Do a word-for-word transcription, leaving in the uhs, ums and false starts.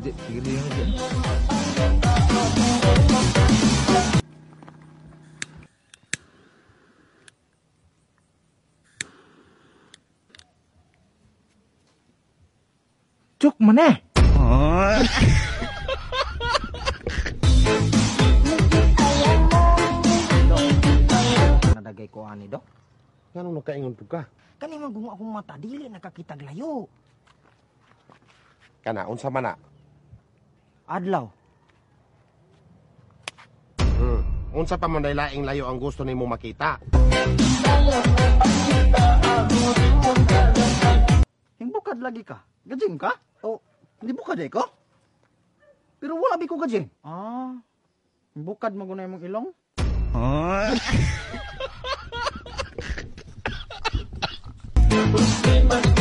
Di, sige rin yun, di. Cuk, mana? Oh. Nadagay ko ani, Dok. Ngano nakaingon po ka? Kani man kung akong mata, dili nakakitag layo. Kana, unsa man na? Adlaw. Hmm. Unsa pa man laing layo ang gusto nimo makita? Hingbukad lagi ka? Gajing ka? O, hindi bukad eh ko? Pero wala bi ko gajing. Ah, hingbukad mo gunay mong ilong? Oh.